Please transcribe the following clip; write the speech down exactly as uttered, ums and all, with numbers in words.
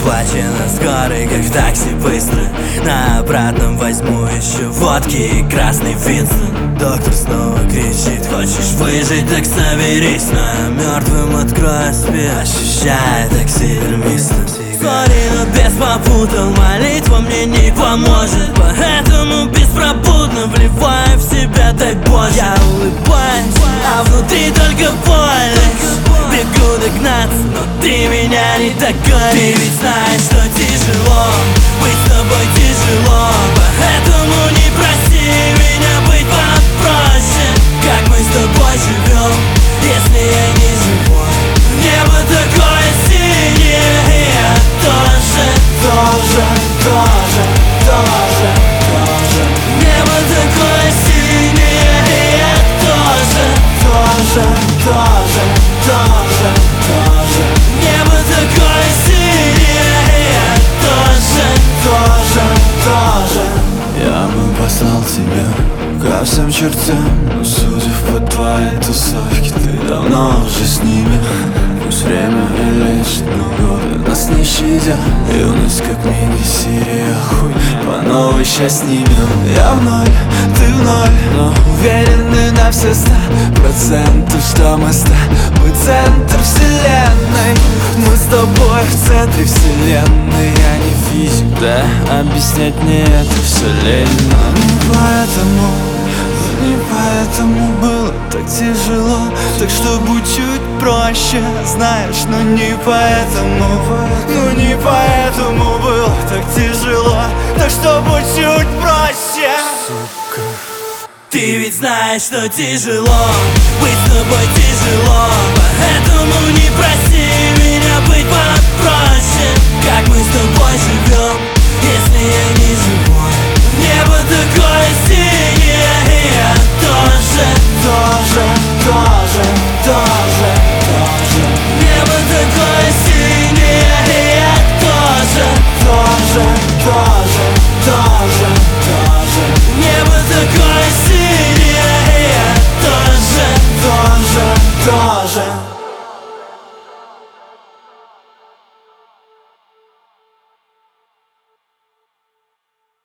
Оплачено скорой, как в такси быстро. На обратном возьму еще водки и красный Винстон. Доктор снова кричит: хочешь выжить, так соберись. Но мертвым открою спину, ощущая таксидермиста. Сори, но без попутал, молитва мне не поможет. Поэтому беспробудно вливаю в себя, дай Боже. Я улыбаюсь, а внутри только боль. Бегу догнаться, но ты меня не догонишь. Ты ведь знаешь, что тяжело, быть с тобой тяжело. Поэтому не проси меня быть попроще. Как мы с тобой живем, если я не живой? Небо такое синее, и я тоже, тоже, тоже, тоже, тоже. Небо такое синее, и я тоже, тоже, тоже, тоже, тоже. Небо такое синее, и я тоже, тоже, тоже. Я бы послал тебя ко всем чертям, но судя по твоей тусовке, ты давно уже с ними. Пусть время и лечит, но годы нас не щадят. Юность как мини-серия, хуй по новой сейчас снимем. Я в ноль, ты в ноль, но уверены на все сто процентов, что мы с тобой центр вселенной. Мы с тобой в центре вселенной. Я не физик, да, объяснять мне это все лень. Но не поэтому, не поэтому было так тяжело. Так что будь чуть проще, знаешь, но не поэтому, ну не поэтому было так тяжело. Так что будь чуть проще, сука. Ты ведь знаешь, что тяжело, быть с тобой тяжело.